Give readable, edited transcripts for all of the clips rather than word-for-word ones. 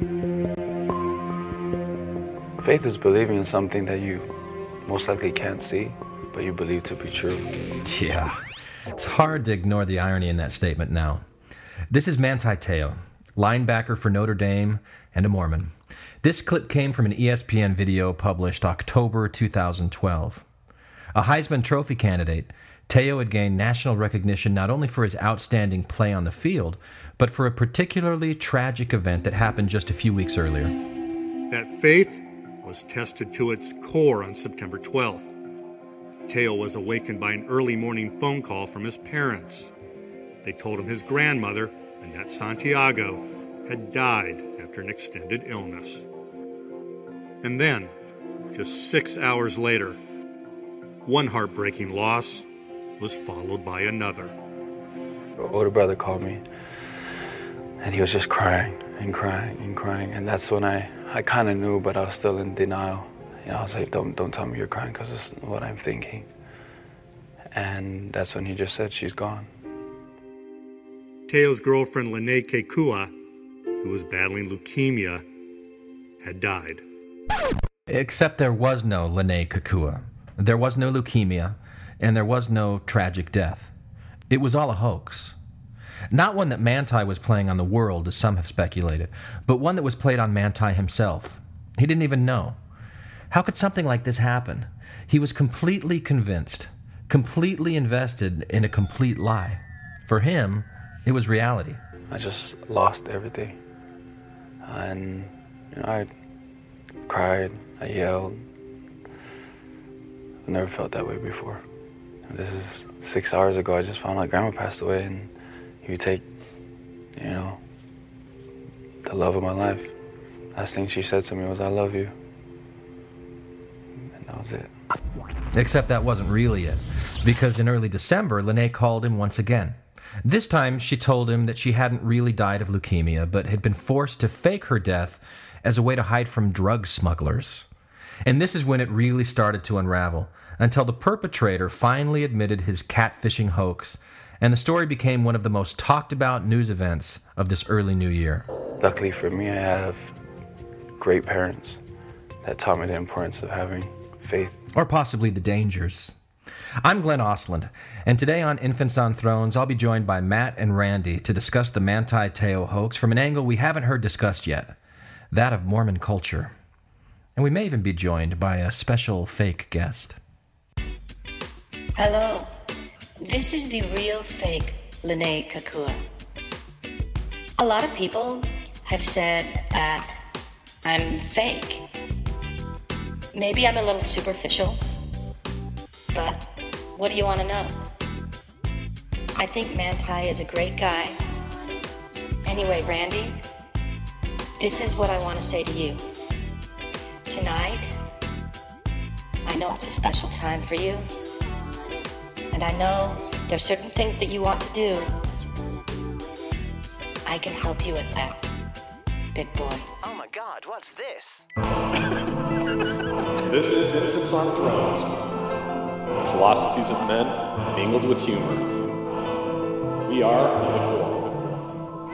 Faith is believing in something that you most likely can't see, but you believe to be true. Yeah, it's hard to ignore the irony in that statement now. This is Manti Te'o, linebacker for Notre Dame and a Mormon. This clip came from an ESPN video published October 2012. A Heisman Trophy candidate, Te'o had gained national recognition not only for his outstanding play on the field, but for a particularly tragic event that happened just a few weeks earlier. That faith was tested to its core on September 12th. Te'o was awakened by an early morning phone call from his parents. They told him his grandmother, Annette Santiago, had died after an extended illness. And then, just 6 hours later, one heartbreaking loss was followed by another. My older brother called me, and he was just crying and crying and crying. And that's when I kind of knew, but I was still in denial. You know, I was like, don't tell me you're crying, because it's what I'm thinking. And that's when he just said, she's gone. Te'o's girlfriend, Lene Kekua, who was battling leukemia, had died. Except there was no Lene Kekua. There was no leukemia, and there was no tragic death. It was all a hoax. Not one that Manti was playing on the world, as some have speculated, but one that was played on Manti himself. He didn't even know. How could something like this happen? He was completely convinced, completely invested in a complete lie. For him, it was reality. I just lost everything. And, you know, I cried, I yelled. I never felt that way before. And this is 6 hours ago. I just found out Grandma passed away, and you take, you know, the love of my life. Last thing she said to me was, I love you. And that was it. Except that wasn't really it, because in early December, Lene called him once again. This time, she told him that she hadn't really died of leukemia, but had been forced to fake her death as a way to hide from drug smugglers. And this is when it really started to unravel, until the perpetrator finally admitted his catfishing hoax, and the story became one of the most talked about news events of this early new year. Luckily for me, I have great parents that taught me the importance of having faith. Or possibly the dangers. I'm Glenn Osland, and today on Infants on Thrones, I'll be joined by Matt and Randy to discuss the Manti Te'o hoax from an angle we haven't heard discussed yet, that of Mormon culture. And we may even be joined by a special fake guest. Hello, this is the real fake Lene Kekua. A lot of people have said that I'm fake. Maybe I'm a little superficial, but what do you want to know? I think Manti is a great guy. Anyway, Randy, this is what I want to say to you. Tonight, I know it's a special time for you, and I know there's certain things that you want to do. I can help you with that, big boy. Oh my God, what's this? This is Infants on Thrones, the philosophies of men mingled with humor. We are the core.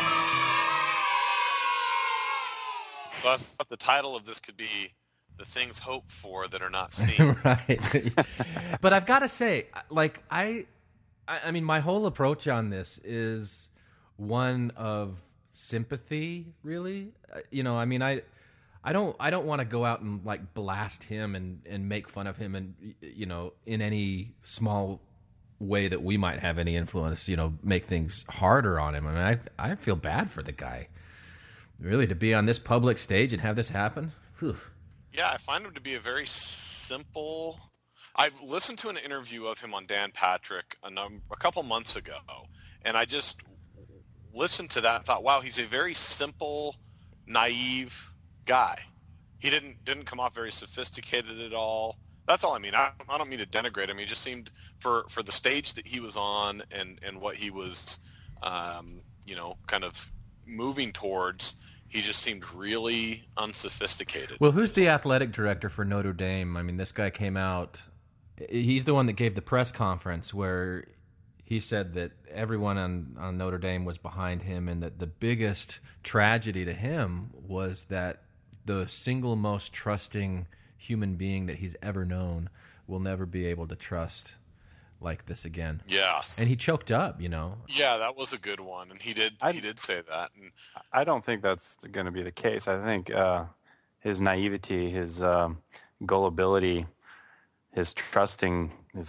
So I thought the title of this could be The Things Hoped For That Are Not Seen. Right. But I've got to say, like, I mean, my whole approach on this is one of sympathy, really. You know, I mean, I don't want to go out and like blast him and make fun of him and, you know, in any small way that we might have any influence, you know, make things harder on him. I mean, I feel bad for the guy. Really, to be on this public stage and have this happen? Whew. Yeah, I find him to be a very simple... I listened to an interview of him on Dan Patrick a couple months ago, and I just listened to that and thought, wow, he's a very simple, naive guy. He didn't come off very sophisticated at all. That's all I mean. I don't mean to denigrate him. He just seemed, for the stage that he was on and what he was, you know, kind of moving towards, he just seemed really unsophisticated. Well, who's the athletic director for Notre Dame? I mean, this guy came out... He's the one that gave the press conference where he said that everyone on Notre Dame was behind him, and that the biggest tragedy to him was that the single most trusting human being that he's ever known will never be able to trust like this again. Yes. And he choked up, you know. Yeah, that was a good one, and he did say that. And I don't think that's going to be the case. I think his naivety, his gullibility, his trusting, his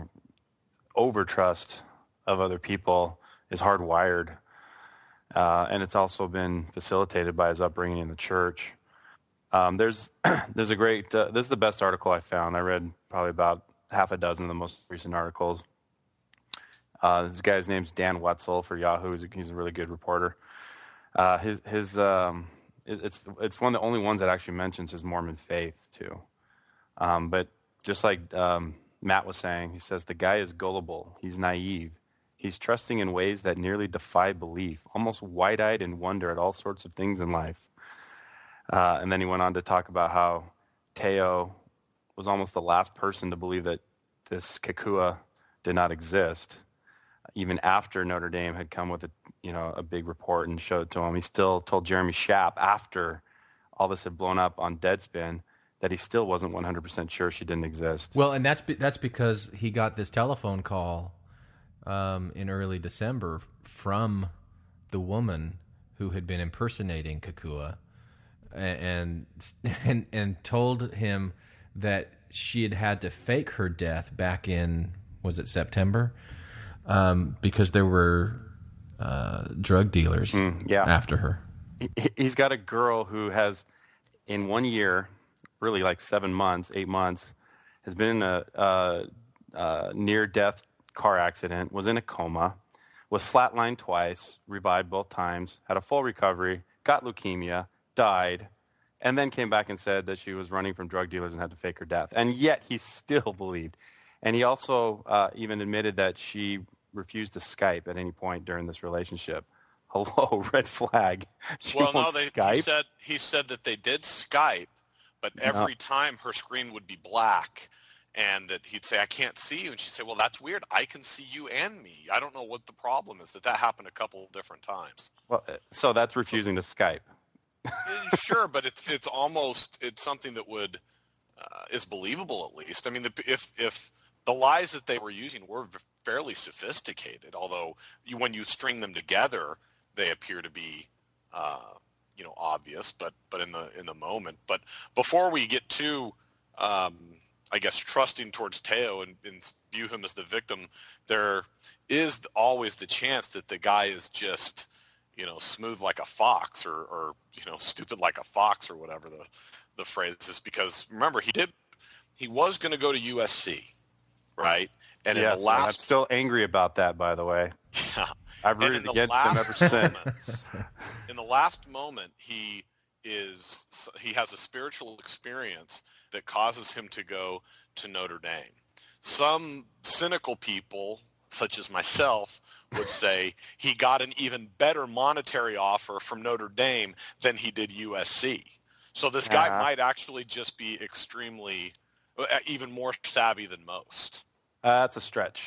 over-trust of other people is hardwired. And it's also been facilitated by his upbringing in the church. There's a great, this is the best article I found. I read probably about half a dozen of the most recent articles. This guy's name's Dan Wetzel for Yahoo. He's a really good reporter. It's one of the only ones that actually mentions his Mormon faith too. But just like Matt was saying, he says the guy is gullible. He's naive. He's trusting in ways that nearly defy belief, almost wide-eyed in wonder at all sorts of things in life. And then he went on to talk about how Teo was almost the last person to believe that this Kekua did not exist. Even after Notre Dame had come with a big report and showed it to him, he still told Jeremy Schaap after all this had blown up on Deadspin that he still wasn't 100% sure she didn't exist. Well, and that's because he got this telephone call in early December from the woman who had been impersonating Kekua, and told him that she had to fake her death back in, was it September? Because there were drug dealers after her. He's got a girl who has, in 1 year, really like 7 months, 8 months, has been in a near-death car accident, was in a coma, was flatlined twice, revived both times, had a full recovery, got leukemia, died, and then came back and said that she was running from drug dealers and had to fake her death. And yet he still believed. And he also even admitted that she refused to Skype at any point during this relationship. Hello, red flag. Skype? He said that they did Skype, but every time her screen would be black, and that he'd say, "I can't see you," and she'd say, "Well, that's weird. I can see you and me. I don't know what the problem is." That happened a couple different times. Well, so that's refusing to Skype. Sure, but it's something that would is believable at least. I mean, if the lies that they were using were fairly sophisticated, although when you string them together, they appear to be obvious. But in the moment. But before we get to I guess trusting towards Teo and view him as the victim, there is always the chance that the guy is just smooth like a fox or stupid like a fox or whatever the phrase is, because remember he was going to go to USC, right? And yes, in the last, I'm still angry about that, by the way. Yeah. I've rooted against him ever since. In the last moment, he has a spiritual experience that causes him to go to Notre Dame. Some cynical people, such as myself, would say he got an even better monetary offer from Notre Dame than he did USC. So this guy might actually just be extremely, even more savvy than most. That's a stretch.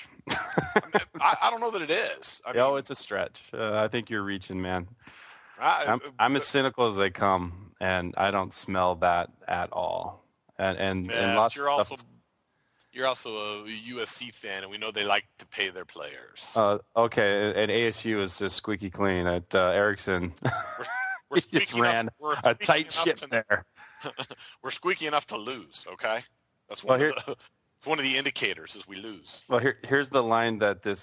I don't know that it is. It's a stretch. I think you're reaching, man. I'm as cynical as they come, and I don't smell that at all. And lots you're of stuff. You're also a USC fan, and we know they like to pay their players. Okay, and ASU is just squeaky clean. At Erickson, we're he just ran a tight ship there. We're squeaky enough to lose, okay? That's one of the indicators is we lose. Well, here's the line that this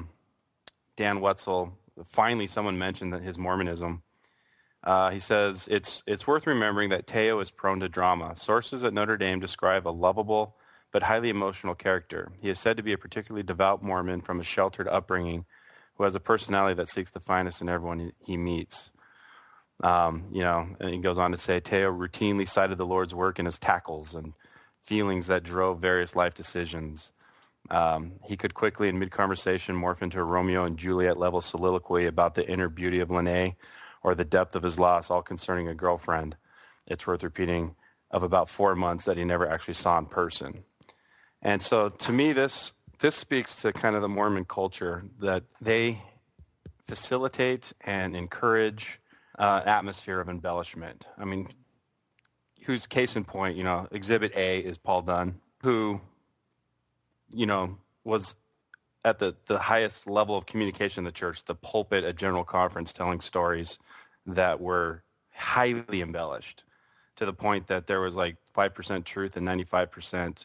Dan Wetzel, finally someone mentioned that his Mormonism. He says, it's worth remembering that Teo is prone to drama. Sources at Notre Dame describe a lovable but highly emotional character. He is said to be a particularly devout Mormon from a sheltered upbringing who has a personality that seeks the finest in everyone he meets. And he goes on to say, Teo routinely cited the Lord's work in his tackles and feelings that drove various life decisions. He could quickly, in mid-conversation, morph into a Romeo and Juliet-level soliloquy about the inner beauty of Lene or the depth of his loss, all concerning a girlfriend. It's worth repeating, of about 4 months that he never actually saw in person. And so, to me, this this speaks to kind of the Mormon culture, that they facilitate and encourage an atmosphere of embellishment. I mean, who's case in point, Exhibit A is Paul Dunn, who, was at the highest level of communication in the church, the pulpit at General Conference, telling stories that were highly embellished to the point that there was like 5% truth and 95%,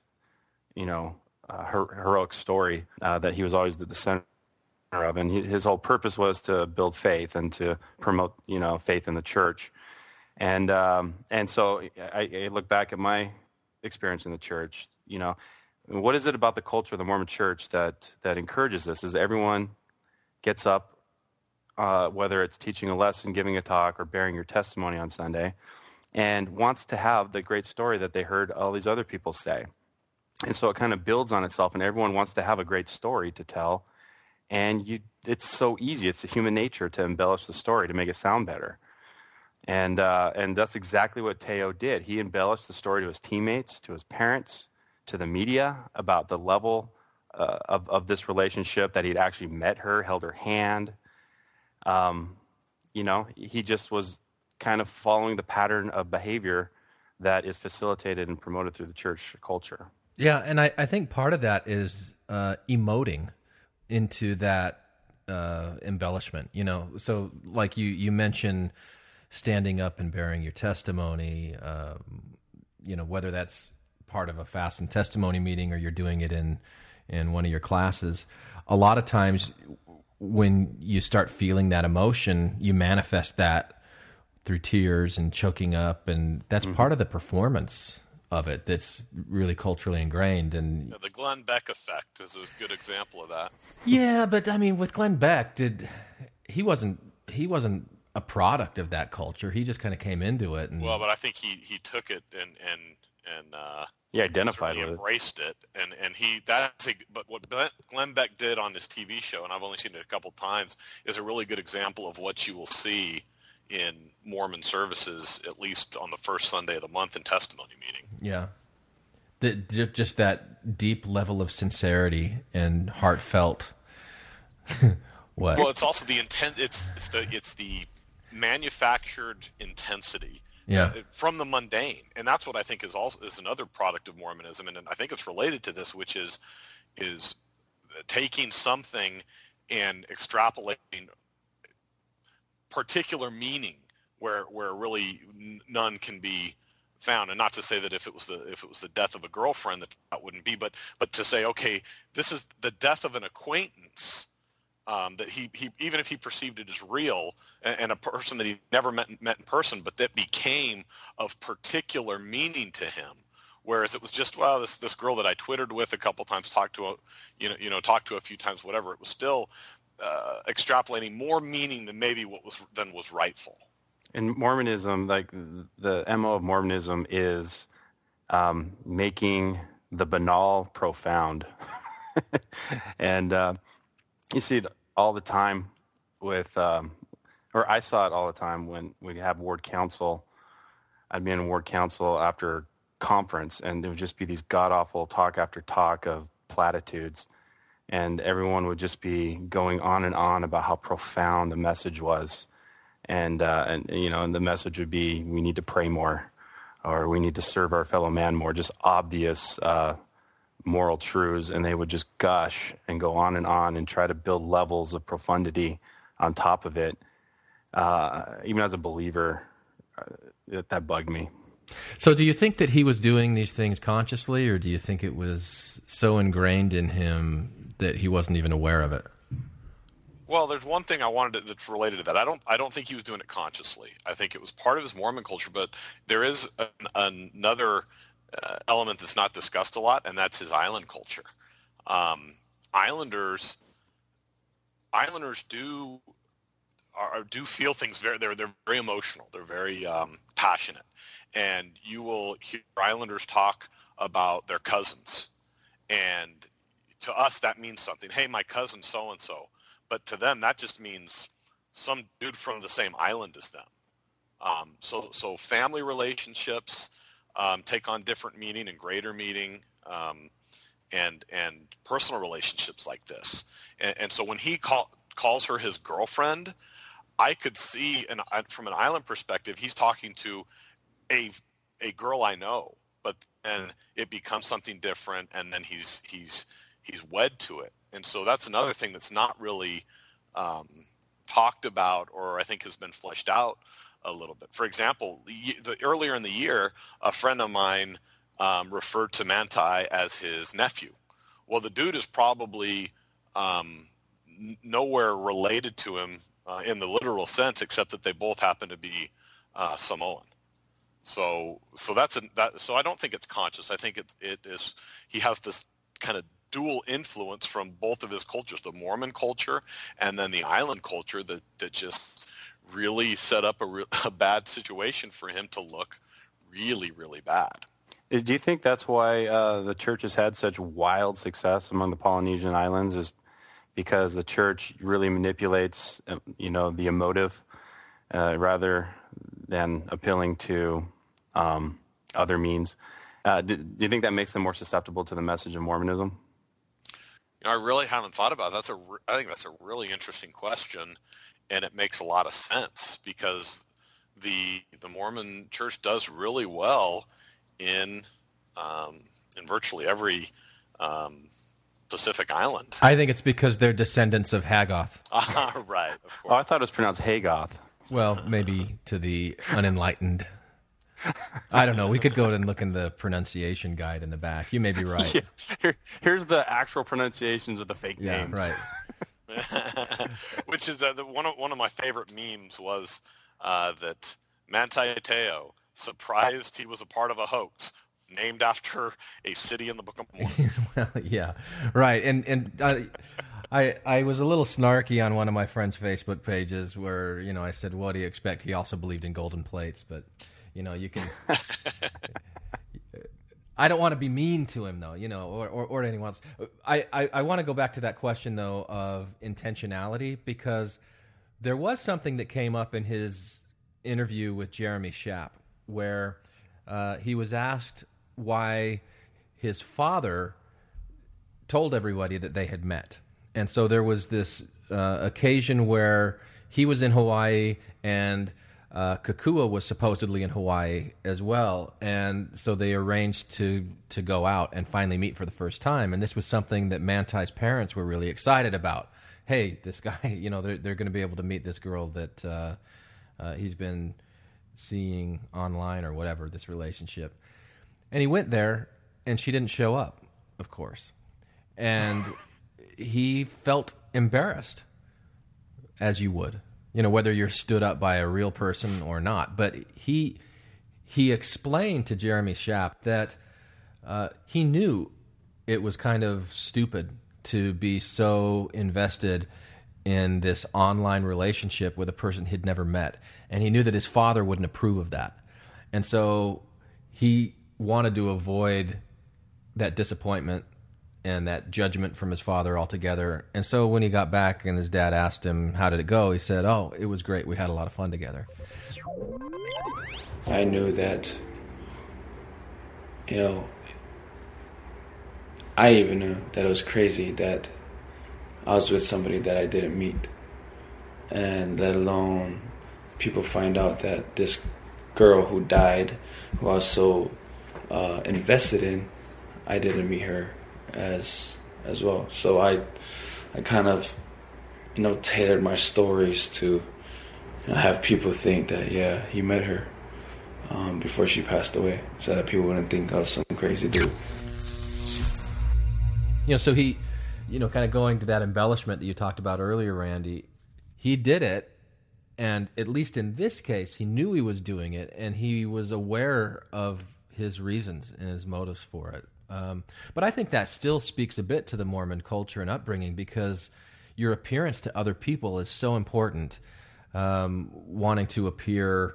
heroic story that he was always the center of. And his whole purpose was to build faith and to promote, faith in the church. And so I look back at my experience in the church, what is it about the culture of the Mormon church that encourages this? Is everyone gets up, whether it's teaching a lesson, giving a talk, or bearing your testimony on Sunday, and wants to have the great story that they heard all these other people say. And so it kind of builds on itself, and everyone wants to have a great story to tell. And it's so easy. It's a human nature to embellish the story to make it sound better. And that's exactly what Teo did. He embellished the story to his teammates, to his parents, to the media about the level of this relationship, that he'd actually met her, held her hand. He just was kind of following the pattern of behavior that is facilitated and promoted through the church culture. Yeah, and I think part of that is emoting into that embellishment, So like you mentioned standing up and bearing your testimony, whether that's part of a fast and testimony meeting or you're doing it in one of your classes. A lot of times when you start feeling that emotion, you manifest that through tears and choking up, and that's part of the performance of it that's really culturally ingrained. And the Glenn Beck effect is a good example of that. Yeah, but I mean, with Glenn Beck, he wasn't a product of that culture. He just kind of came into it. But I think he took it and he identified with it, embraced it, and but what Glenn Beck did on this TV show, and I've only seen it a couple times, is a really good example of what you will see in Mormon services, at least on the first Sunday of the month in testimony meeting. Yeah, just that deep level of sincerity and heartfelt. What? Well, it's also the intent. It's the manufactured intensity. Yeah. From the mundane, and that's what I think is another product of Mormonism, and I think it's related to this, which is taking something and extrapolating particular meaning where really none can be found. And not to say that if it was the death of a girlfriend that wouldn't be, but to say, okay, this is the death of an acquaintance. That he even if he perceived it as real, and a person that he never met in person, but that became of particular meaning to him, whereas it was just, well, this girl that I Twittered with a couple times, talked to a few times, whatever. It was still extrapolating more meaning than maybe what was rightful. In Mormonism, like the MO of Mormonism is making the banal profound, and you see it all the time with, or I saw it all the time when we have ward council. I'd be in ward council after conference, and it would just be these god-awful talk after talk of platitudes, and everyone would just be going on and on about how profound the message was, and the message would be, we need to pray more, or we need to serve our fellow man more, just obvious moral truths, and they would just gush and go on and try to build levels of profundity on top of it. Even as a believer, that bugged me. So do you think that he was doing these things consciously, or do you think it was so ingrained in him that he wasn't even aware of it? Well, there's one thing that's related to that. I don't think he was doing it consciously. I think it was part of his Mormon culture, but there is another element that's not discussed a lot, and that's his island culture. Islanders do feel things they're very emotional. They're very passionate, and you will hear Islanders talk about their cousins, and to us that means something. Hey, my cousin so and so, but to them that just means some dude from the same island as them. So family relationships take on different meaning and greater meaning. and personal relationships like this. And so when he calls her his girlfriend, I could see, and from an island perspective, he's talking to a girl I know, but then it becomes something different, and then he's wed to it. And so that's another thing that's not really talked about, or I think has been fleshed out a little bit. For example, earlier in the year, a friend of mine referred to Manti as his nephew. Well, the dude is probably nowhere related to him in the literal sense, except that they both happen to be Samoan. So that's so I don't think it's conscious. I think it is. He has this kind of dual influence from both of his cultures, the Mormon culture and then the island culture, that just really set up a bad situation for him to look really, really bad. Do you think that's why the church has had such wild success among the Polynesian islands, is because the church really manipulates, the emotive rather than appealing to other means? Do you think that makes them more susceptible to the message of Mormonism? I really haven't thought about that. I think that's a really interesting question, and it makes a lot of sense because the Mormon Church does really well in virtually every Pacific island. I think it's because they're descendants of Haggoth. Right, of course. Oh, I thought it was pronounced Haygoth. Well, maybe to the unenlightened. I don't know. We could go and look in the pronunciation guide in the back. You may be right. Yeah. Here's the actual pronunciations of the fake names. Yeah, right. Which is one of my favorite memes was that Manti Te'o surprised he was a part of a hoax named after a city in the Book of Mormon. Well, yeah, right. And I was a little snarky on one of my friend's Facebook pages where, I said, what do you expect? He also believed in golden plates, but, you can... I don't want to be mean to him, though, or to anyone else. I want to go back to that question, though, of intentionality, because there was something that came up in his interview with Jeremy Schaap, where he was asked why his father told everybody that they had met. And so there was this occasion where he was in Hawaii and Kekua was supposedly in Hawaii as well. And so they arranged to go out and finally meet for the first time. And this was something that Manti's parents were really excited about. Hey, this guy, they're going to be able to meet this girl that he's been seeing online or whatever, this relationship. And he went there, and she didn't show up, of course. And he felt embarrassed, as you would, whether you're stood up by a real person or not. But he explained to Jeremy Schaap that he knew it was kind of stupid to be so invested in this online relationship with a person he'd never met. And he knew that his father wouldn't approve of that. And so he wanted to avoid that disappointment and that judgment from his father altogether. And so when he got back and his dad asked him, how did it go? He said, oh, it was great. We had a lot of fun together. I knew that, I even knew that it was crazy that I was with somebody that I didn't meet. And let alone people find out that this girl who died, who I was so invested in, I didn't meet her as well. So I kind of, tailored my stories to have people think that, yeah, he met her before she passed away, so that people wouldn't think I was some crazy dude. So he, kind of going to that embellishment that you talked about earlier, Randy, he did it, and at least in this case, he knew he was doing it, and he was aware of his reasons and his motives for it. But I think that still speaks a bit to the Mormon culture and upbringing, because your appearance to other people is so important. Wanting to appear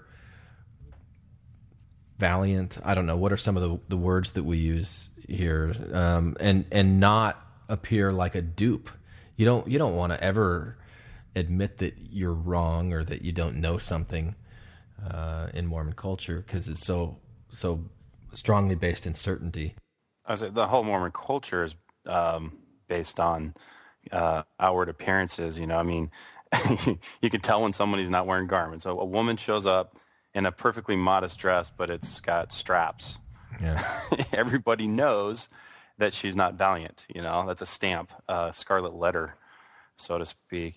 valiant, I don't know, what are some of the words that we use here, and not appear like a dupe. You don't want to ever admit that you're wrong or that you don't know something in Mormon culture, because it's so strongly based in certainty. I was the whole Mormon culture is based on outward appearances. You know, I mean, you can tell when somebody's not wearing garments. So a woman shows up in a perfectly modest dress, but it's got straps. Yeah. Everybody knows that she's not valiant. You know, that's a stamp, scarlet letter, so to speak.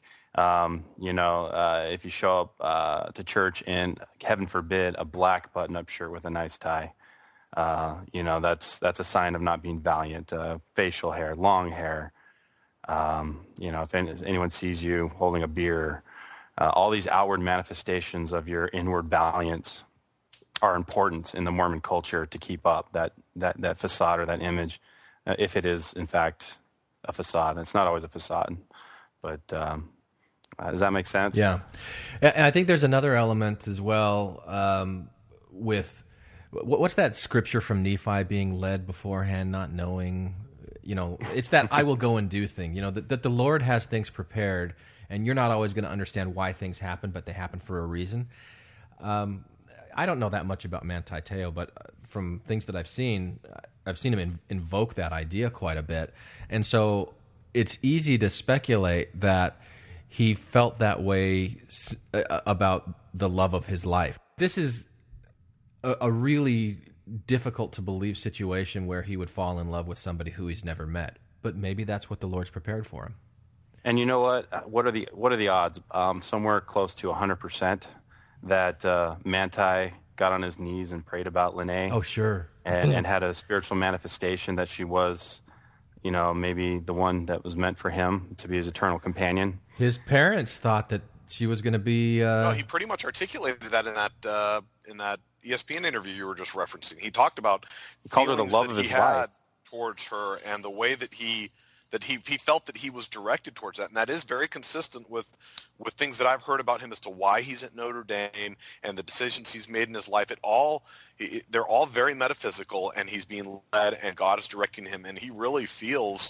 If you show up to church in, heaven forbid, a black button-up shirt with a nice tie, that's a sign of not being valiant. Facial hair, long hair. If anyone sees you holding a beer, all these outward manifestations of your inward valiance are important in the Mormon culture to keep up that facade or that image, if it is in fact a facade. It's not always a facade, but does that make sense? Yeah, and I think there's another element as well with what's that scripture from Nephi, being led beforehand, not knowing. It's that I will go and do thing. That the Lord has things prepared, and you're not always going to understand why things happen, but they happen for a reason. I don't know that much about Manti Te'o, but from things that I've seen him invoke that idea quite a bit. And so it's easy to speculate that he felt that way about the love of his life. This is a really difficult to believe situation where he would fall in love with somebody who he's never met. But maybe that's what the Lord's prepared for him. And you know what? What are the odds? Somewhere close to 100% that Manti got on his knees and prayed about Lene. Oh, sure. And had a spiritual manifestation that she was, maybe the one that was meant for him to be his eternal companion. His parents thought that she was going to be... No, he pretty much articulated that in that ESPN interview you were just referencing. He talked about he called her the love of his life towards her, and the way that he felt that he was directed towards that, and that is very consistent with things that I've heard about him as to why he's at Notre Dame and the decisions he's made in his life. They're all very metaphysical, and he's being led, and God is directing him, and he really feels,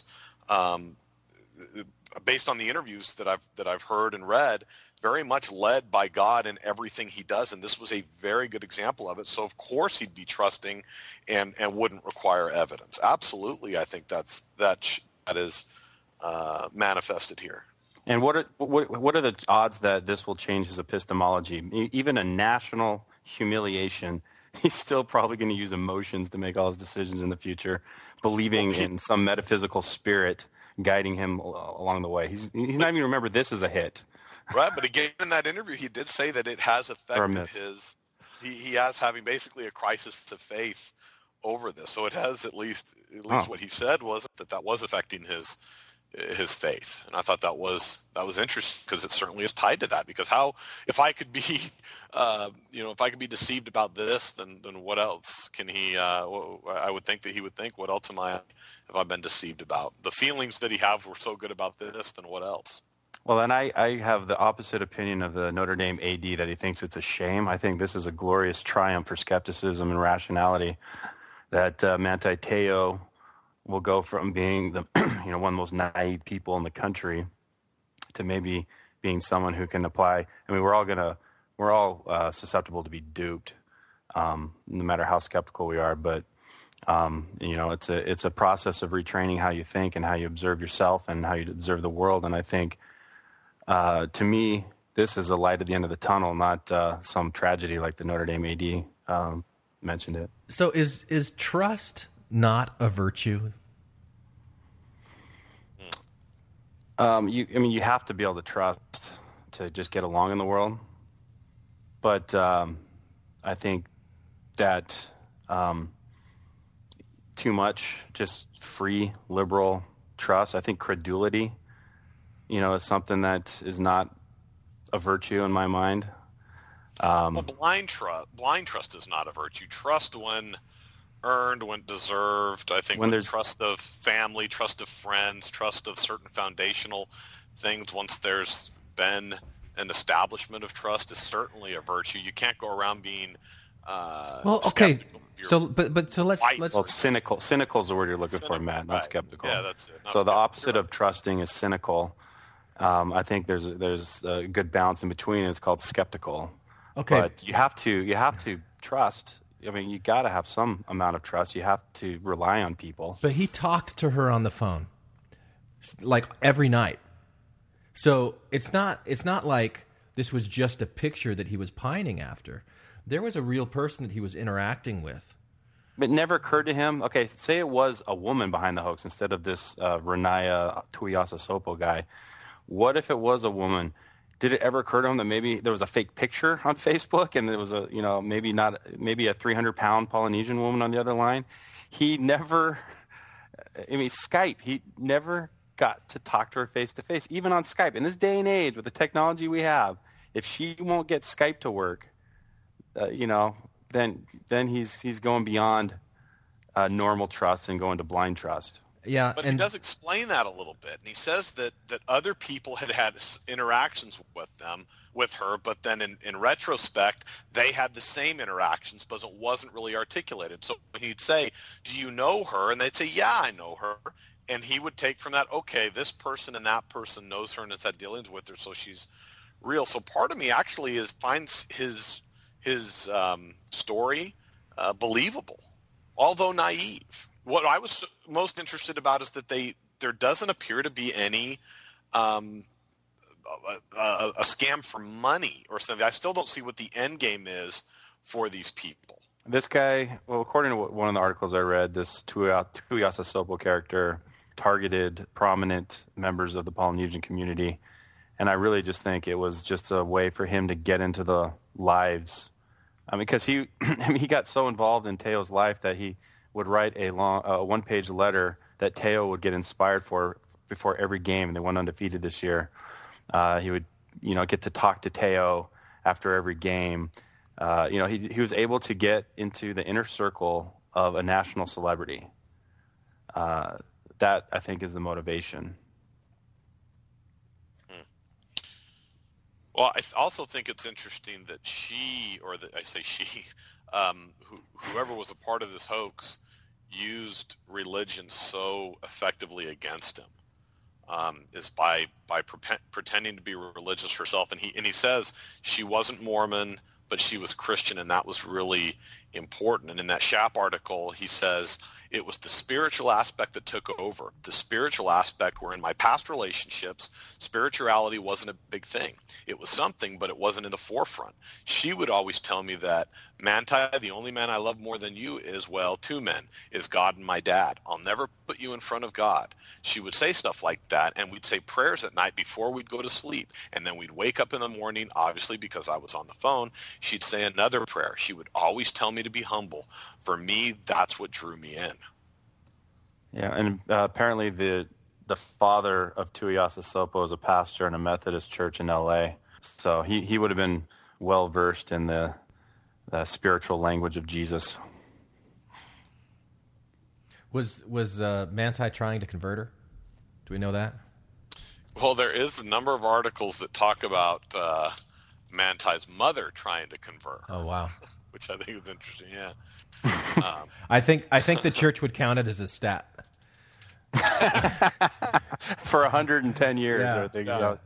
based on the interviews that I've heard and read, very much led by God in everything he does, and this was a very good example of it. So of course he'd be trusting and wouldn't require evidence. Absolutely, I think that is manifested here. And what are the odds that this will change his epistemology? Even a national humiliation, he's still probably going to use emotions to make all his decisions in the future, believing in some metaphysical spirit guiding him along the way. He's not even remember this as a hit. Right, but again, in that interview, he did say that it has affected his. He has having basically a crisis of faith over this. So it has at least what he said was that was affecting his faith, and I thought that was interesting because it certainly is tied to that. Because if I could be, if I could be deceived about this, then what else can he? I would think that he would think, what else have I been deceived about? The feelings that he have were so good about this, then what else? Well, and I have the opposite opinion of the Notre Dame AD, that he thinks it's a shame. I think this is a glorious triumph for skepticism and rationality, that Manti Te'o will go from being the one of the most naive people in the country to maybe being someone who can apply. I mean, we're all susceptible to be duped, no matter how skeptical we are. But it's a process of retraining how you think and how you observe yourself and how you observe the world. And I think, to me, this is a light at the end of the tunnel, not some tragedy like the Notre Dame AD mentioned it. So is trust not a virtue? You have to be able to trust to just get along in the world. But I think that too much just free, liberal trust, I think credulity, is something that is not a virtue in my mind. Blind trust is not a virtue. Trust when earned, when deserved. I think when there's trust of family, trust of friends, trust of certain foundational things, once there's been an establishment of trust, is certainly a virtue. You can't go around being okay. So let's cynical. Cynical is the word you're looking for, Matt, not skeptical. Yeah, that's it. So the opposite of trusting is cynical. I think there's a good balance in between. It's called skeptical. Okay. But you have to trust I mean, you got to have some amount of trust. You have to rely on people. But he talked to her on the phone, like every night. So it's not like this was just a picture that he was pining after. There was a real person that he was interacting with. It never occurred to him, okay, say it was a woman behind the hoax instead of this Renaya Tuiasosopo guy. What if it was a woman? Did it ever occur to him that maybe there was a fake picture on Facebook and there was a, maybe a 300-pound Polynesian woman on the other line? He never, Skype, he never got to talk to her face-to-face, even on Skype. In this day and age, with the technology we have, if she won't get Skype to work, then he's going beyond normal trust and going to blind trust. Yeah, but he does explain that a little bit, and he says that other people had interactions with her, but then in retrospect, they had the same interactions, but it wasn't really articulated. So he'd say, "Do you know her?" And they'd say, "Yeah, I know her." And he would take from that, okay, this person and that person knows her and has had dealings with her, so she's real. So part of me actually finds his story believable, although naive. What I was most interested about is that there doesn't appear to be any a scam for money or something. I still don't see what the end game is for these people. This guy, well, according to one of the articles I read, this Tuiasosopo character targeted prominent members of the Polynesian community, and I really just think it was just a way for him to get into the lives. Because he got so involved in Teo's life that he would write a long one-page letter that Teo would get inspired for before every game, and they went undefeated this year. He would, get to talk to Teo after every game. He was able to get into the inner circle of a national celebrity. That, I think, is the motivation. Well, I also think it's interesting that whoever was a part of this hoax used religion so effectively against him, is by pretending to be religious herself. And he says she wasn't Mormon, but she was Christian, and that was really important. And in that Schaap article, he says, it was the spiritual aspect that took over. The spiritual aspect where in my past relationships, spirituality wasn't a big thing. It was something, but it wasn't in the forefront. She would always tell me that, Manti, the only man I love more than you is, well, two men, is God and my dad. I'll never put you in front of God. She would say stuff like that, and we'd say prayers at night before we'd go to sleep. And then we'd wake up in the morning, obviously because I was on the phone, she'd say another prayer. She would always tell me to be humble. For me, that's what drew me in. Yeah, and apparently the father of Tuiasosopo is a pastor in a Methodist church in L.A., so he would have been well-versed in the spiritual language of Jesus. Was Manti trying to convert her? Do we know that? Well, there is a number of articles that talk about Manti's mother trying to convert her. Oh, wow. Which I think is interesting, yeah. I think the church would count it as a stat. For 110 years, yeah. I think. Yeah.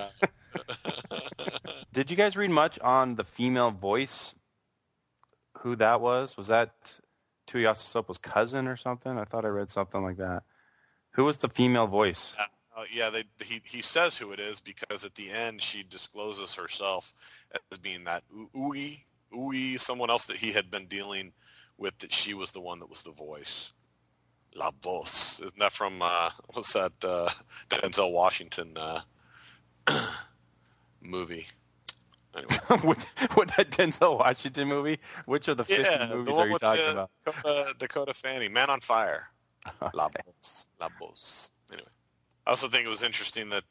Did you guys read much on the female voice? Who that was? Was that Tuiasosopo's cousin or something? I thought I read something like that. Who was the female voice? He says who it is because at the end she discloses herself as being that Ui, someone else that he had been dealing with, that she was the one that was the voice. La Voz. Isn't that from, what's that, Denzel Washington movie? Anyway. What that Denzel Washington movie? Which of the 50 movies are you talking about? Dakota Fanning, Man on Fire. Okay. La Voz. Anyway. I also think it was interesting that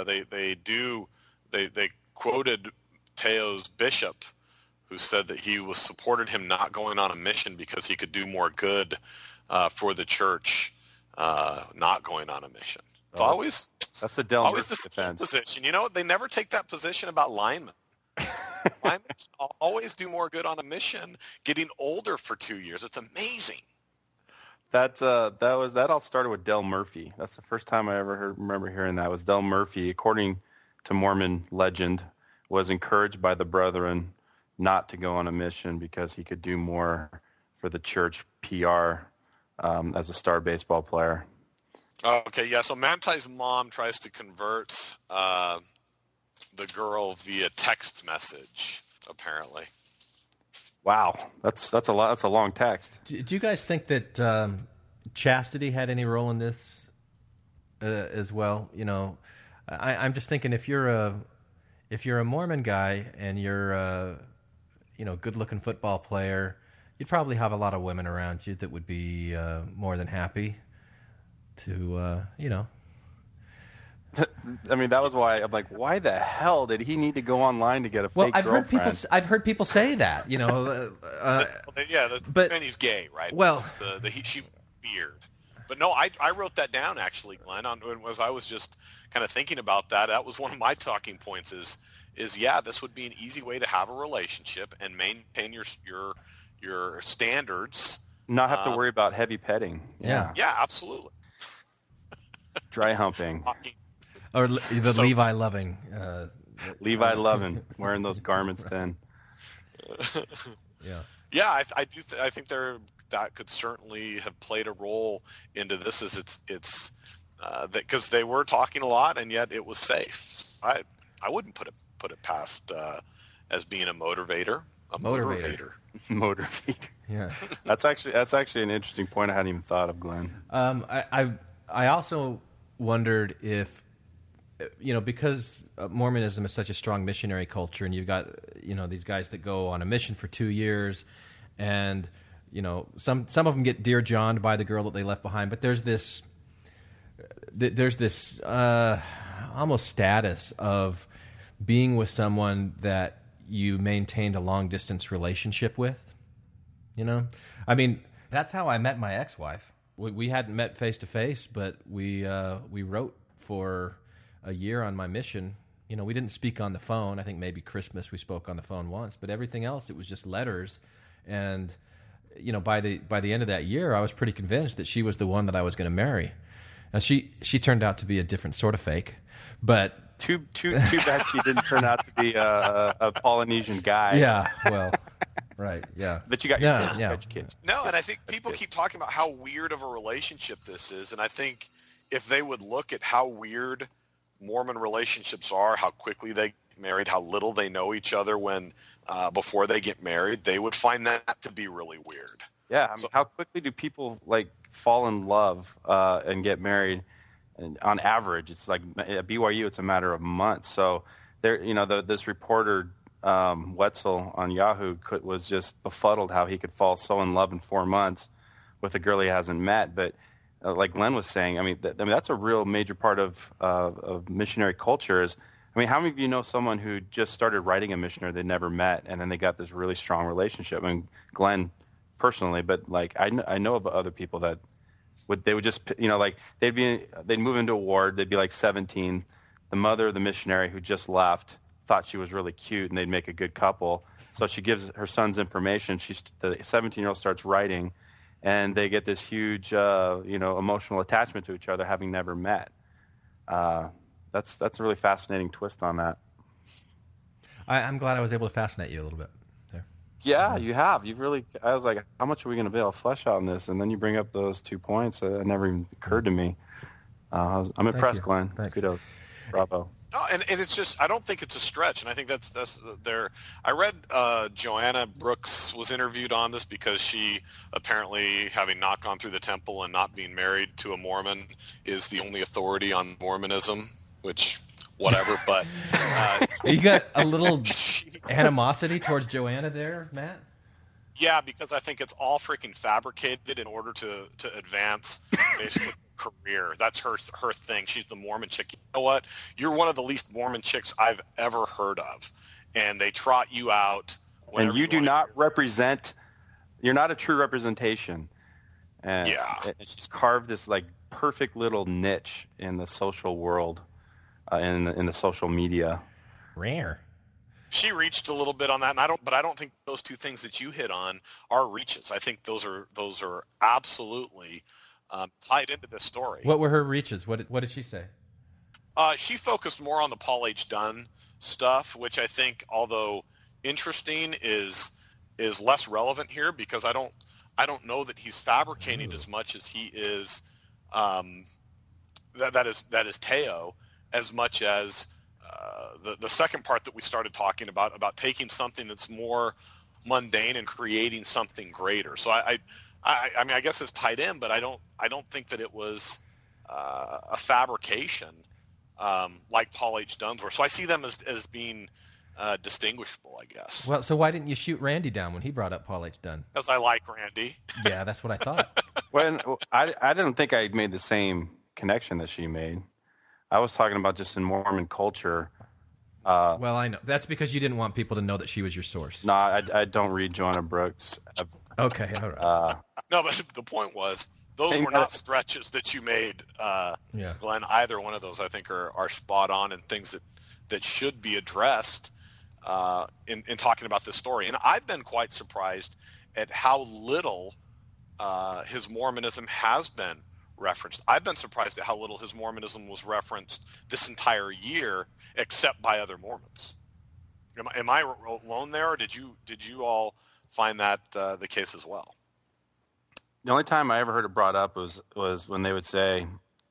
they quoted Teo's bishop, who said that he supported him not going on a mission because he could do more good for the church, not going on a mission. It's that's the Del always Murphy the defense. position. They never take that position about linemen. Linemen always do more good on a mission, getting older for 2 years. It's amazing. That all started with Del Murphy. That's the first time I ever remember hearing that. Was Del Murphy, according to Mormon legend, was encouraged by the brethren not to go on a mission because he could do more for the church PR as a star baseball player. Okay, yeah. So Manti's mom tries to convert the girl via text message, apparently. Wow, that's a lot. That's a long text. Do you guys think that chastity had any role in this as well? You know, I'm just thinking if you're a Mormon guy and you're a good-looking football player, you'd probably have a lot of women around you that would be more than happy to I mean, that was why I'm like, why the hell did he need to go online to get a fake girlfriend? I've heard people say that, you know. But he's gay, right? Well, she weird. But no, I wrote that down actually, Glenn. As I was just kind of thinking about that, that was one of my talking points. Is yeah, this would be an easy way to have a relationship and maintain your standards. Not have to worry about heavy petting. Yeah, absolutely. Dry humping. Or the Levi Loving. Levi Loving, wearing those garments then. Yeah, I do. I think that could certainly have played a role into this. As it's because they were talking a lot, and yet it was safe. I wouldn't put it past as being a motivator. Motivator. Yeah, that's actually an interesting point I hadn't even thought of, Glenn. I also wondered if, because Mormonism is such a strong missionary culture, and you've got, these guys that go on a mission for 2 years, and, some of them get Dear John'd by the girl that they left behind, but there's this almost status of being with someone that you maintained a long-distance relationship with, I mean, that's how I met my ex-wife. We hadn't met face-to-face, but we wrote for a year on my mission. We didn't speak on the phone. I think maybe Christmas we spoke on the phone once, but everything else, it was just letters. And, by the end of that year, I was pretty convinced that she was the one that I was going to marry. Now, she turned out to be a different sort of fake, but... Too bad she didn't turn out to be a Polynesian guy. Yeah, well... Right, yeah. But you got your kids. You got your kids. No, and I think people keep talking about how weird of a relationship this is, and I think if they would look at how weird Mormon relationships are, how quickly they get married, how little they know each other before they get married, they would find that to be really weird. Yeah, I mean, how quickly do people fall in love and get married? And on average, it's like at BYU, it's a matter of months. So there, this reporter. Wetzel on Yahoo was just befuddled how he could fall so in love in 4 months with a girl he hasn't met. But like Glenn was saying, I mean, that's a real major part of missionary culture. How many of you know someone who just started writing a missionary they never met, and then they got this really strong relationship? I mean, Glenn personally, but I know of other people that they would just they'd move into a ward, they'd be 17, the mother of the missionary who just left thought she was really cute, and they'd make a good couple. So she gives her son's information. The 17-year-old starts writing, and they get this huge, emotional attachment to each other, having never met. That's a really fascinating twist on that. I'm glad I was able to fascinate you a little bit there. Yeah, you have. You've really. I was like, how much are we going to be able to flesh out on this? And then you bring up those 2 points that never even occurred to me. I'm impressed, Glenn. Thanks. Kudos. Bravo. No, and it's just, I don't think it's a stretch, and I think that's there. I read Joanna Brooks was interviewed on this because she apparently, having not gone through the temple and not being married to a Mormon, is the only authority on Mormonism, which, whatever, but... You got a little animosity towards Joanna there, Matt? Yeah, because I think it's all freaking fabricated in order to advance basically career. That's her thing. She's the Mormon chick. You know what? You're one of the least Mormon chicks I've ever heard of, and they trot you out. And you do not represent. You're not a true representation. And yeah, she's carved this perfect little niche in the social world, in the social media. Rare. She reached a little bit on that, and I don't think those two things that you hit on are reaches. I think those are absolutely tied into this story. What were her reaches? What did she say? She focused more on the Paul H. Dunn stuff, which I think, although interesting is less relevant here, because I don't know that he's fabricating as much as he is that is Teo, as much as the second part that we started talking about taking something that's more mundane and creating something greater. So I mean, I guess it's tied in, but I don't think that it was a fabrication like Paul H. Dunn's were. So I see them as being distinguishable, I guess. Well, so why didn't you shoot Randy down when he brought up Paul H. Dunn? Because I like Randy. Yeah, that's what I thought. Well, I didn't think I made the same connection that she made. I was talking about just in Mormon culture. Well, I know. That's because you didn't want people to know that she was your source. No, I don't read Joanna Brooks. Okay, all right. No, but the point was, those were not stretches that you made, Glenn. Either one of those, I think, are spot on and things that should be addressed in talking about this story. And I've been quite surprised at how little his Mormonism has been referenced. I've been surprised at how little his Mormonism was referenced this entire year, except by other Mormons. Am I alone there, or did you all find that the case as well? The only time I ever heard it brought up was when they would say,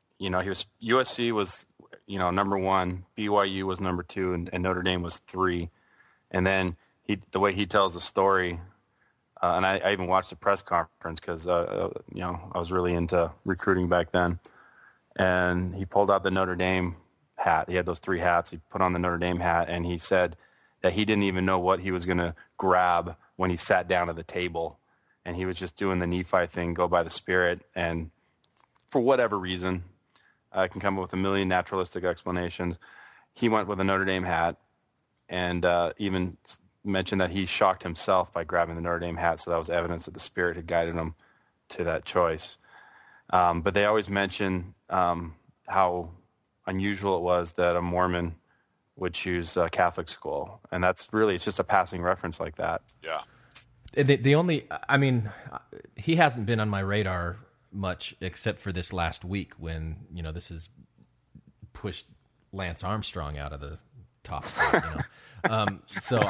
USC was, number 1, BYU was number 2, and Notre Dame was 3. And then the way he tells the story, and I even watched the press conference because, I was really into recruiting back then. And he pulled out the Notre Dame hat. He had those 3 hats. He put on the Notre Dame hat, and he said that he didn't even know what he was going to grab when he sat down at the table. And he was just doing the Nephi thing, go by the Spirit. And for whatever reason, I can come up with a million naturalistic explanations. He went with a Notre Dame hat, and even mentioned that he shocked himself by grabbing the Notre Dame hat, so that was evidence that the Spirit had guided him to that choice. But they always mention how unusual it was that a Mormon would choose a Catholic school, and it's just a passing reference like that. Yeah. The only, I mean, he hasn't been on my radar much except for this last week when, this has pushed Lance Armstrong out of the top spot, So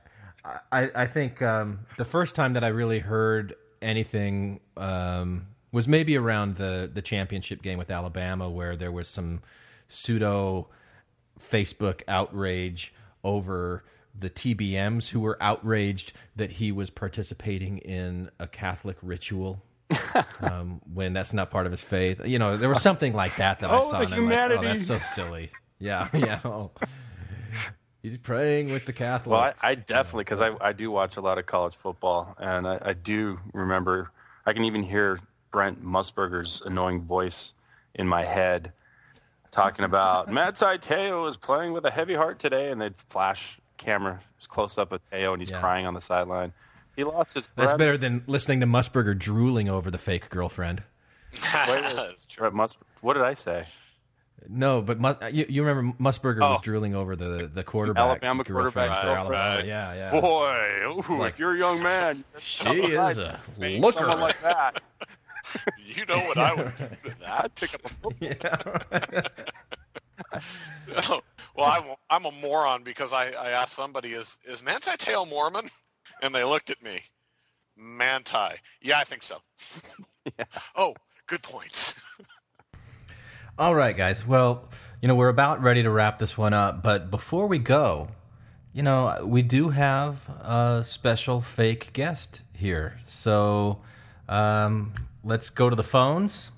I think the first time that I really heard anything was maybe around the championship game with Alabama, where there was some pseudo Facebook outrage over the TBMs who were outraged that he was participating in a Catholic ritual when that's not part of his faith. There was something like that I saw. And humanity. I'm like, that's so silly. Yeah. He's praying with the Catholics. Well, I definitely, because I do watch a lot of college football, and I do remember, I can even hear Brent Musburger's annoying voice in my head talking about Manti Te'o is playing with a heavy heart today, and they'd flash camera close up of Te'o, and he's crying on the sideline. He lost his breath. That's better than listening to Musburger drooling over the fake girlfriend. What did I say? No, but you remember Musburger was drooling over the quarterback. Alabama quarterback. Alabama. Yeah. Boy, if you're a young man, she is a looker. Someone like that. You know what I would do to that? I'd pick up a football. Yeah. Well, I'm a moron because I asked somebody, is Manti Te'o Mormon? And they looked at me. Manti. Yeah, I think so. Yeah. Oh, good points. All right, guys. Well, we're about ready to wrap this one up, but before we go, we do have a special fake guest here. So let's go to the phones.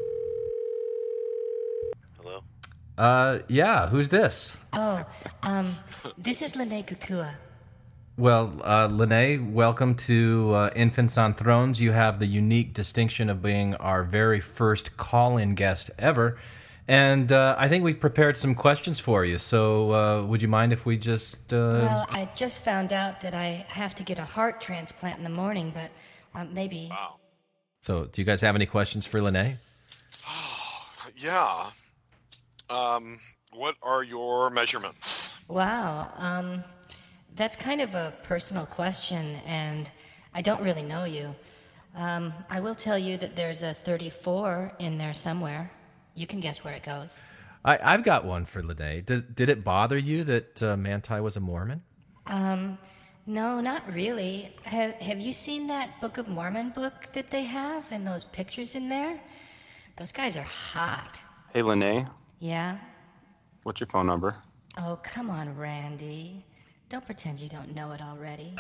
Hello? Yeah, who's this? Oh, this is Lene Kukua. Well, Lene, welcome to Infants on Thrones. You have the unique distinction of being our very first call-in guest ever. And I think we've prepared some questions for you. So would you mind if we just... Well, I just found out that I have to get a heart transplant in the morning, but maybe... Wow. So do you guys have any questions for Lene? Yeah. What are your measurements? Wow. That's kind of a personal question, and I don't really know you. I will tell you that there's a 34 in there somewhere. You can guess where it goes. I've got one for Lene. Did it bother you that Manti was a Mormon? No, not really. Have you seen that Book of Mormon book that they have and those pictures in there? Those guys are hot. Hey, Lene, Yeah? what's your phone number? Oh, come on, Randy. Don't pretend you don't know it already.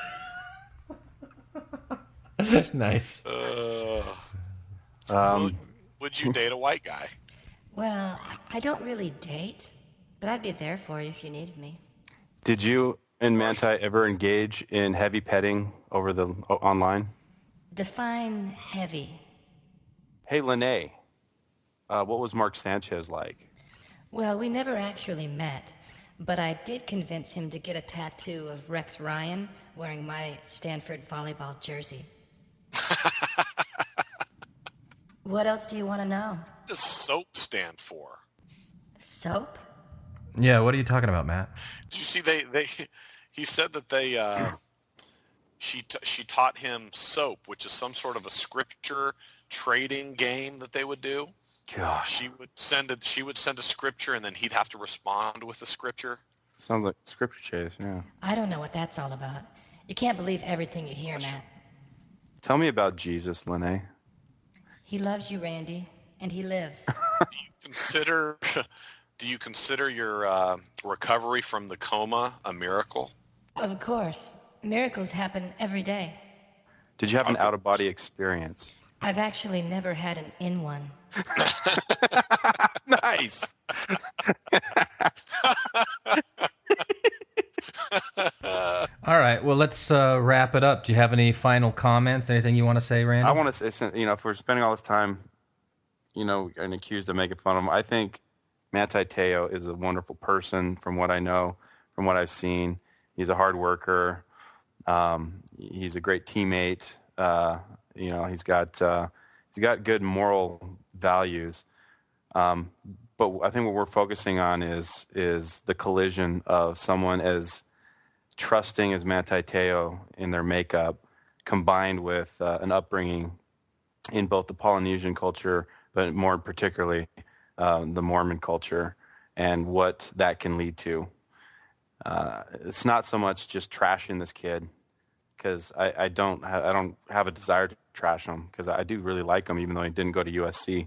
Nice. Would you date a white guy? Well, I don't really date, but I'd be there for you if you needed me. Did you and Manti ever engage in heavy petting over the online? Define heavy. Hey, Lene, what was Mark Sanchez like? Well, we never actually met, but I did convince him to get a tattoo of Rex Ryan wearing my Stanford volleyball jersey. What else do you want to know? What does SOAP stand for? Soap? Yeah, what are you talking about, Matt? Did you see he said that she taught him SOAP, which is some sort of a scripture trading game that they would do. Gosh. She would send a scripture and then he'd have to respond with the scripture. Sounds like scripture chase, yeah. I don't know what that's all about. You can't believe everything you hear, Matt. Tell me about Jesus, Lene. He loves you, Randy, and he lives. Do you consider your recovery from the coma a miracle? Of course. Miracles happen every day. Did you have an out-of-body experience? I've actually never had an in one. Nice. All right, well, let's wrap it up. Do you have any final comments? Anything you want to say, Randy? I want to say, if we're spending all this time, and accused of making fun of him, I think Manti Te'o is a wonderful person from what I know, from what I've seen. He's a hard worker. He's a great teammate. He's got good moral values. But I think what we're focusing on is the collision of someone as trusting as Manti Te'o in their makeup, combined with an upbringing in both the Polynesian culture, but more particularly the Mormon culture, and what that can lead to. It's not so much just trashing this kid, because I don't have a desire to trash him, because I do really like him, even though he didn't go to USC.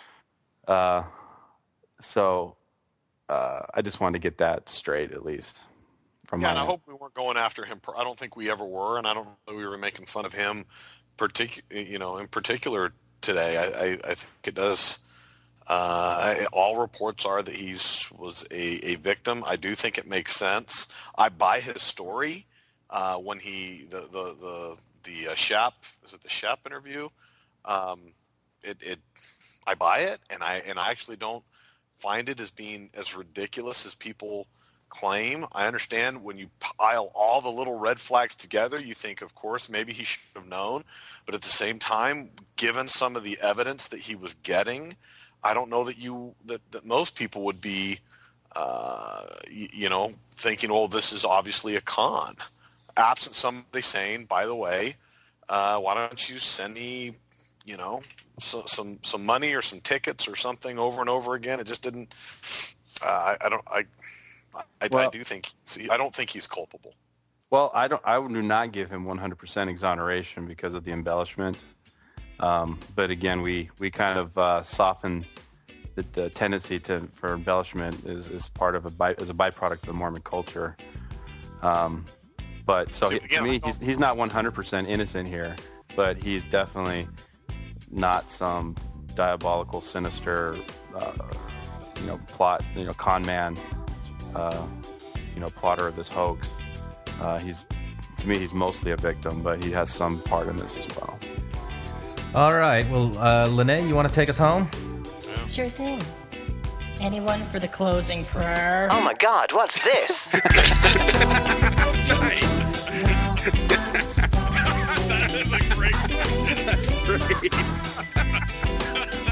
So I just wanted to get that straight, at least. And I hope we weren't going after him. I don't think we ever were, and I don't know we were making fun of him, in particular today. I think it does. All reports are that he was a victim. I do think it makes sense. I buy his story when the Shap, is it the Shap interview? I buy it, and I actually don't find it as being as ridiculous as people claim. I understand when you pile all the little red flags together, you think, of course, maybe he should have known. But at the same time, given some of the evidence that he was getting, I don't know that most people would be, thinking, oh, this is obviously a con. Absent somebody saying, by the way, why don't you send me, some money or some tickets or something over and over again? It just didn't. I don't think he's culpable. Well, I do not give him 100% exoneration because of the embellishment. But again, we kind of soften the tendency for embellishment is part of as a byproduct of the Mormon culture. But to me, he's not 100% innocent here, but he's definitely not some diabolical, sinister, plot, con man, plotter of this hoax. To me, he's mostly a victim, but he has some part in this as well. All right. Well, Lene, you want to take us home? Sure thing. Anyone for the closing prayer? Oh my God, what's this? That is a great. That's great.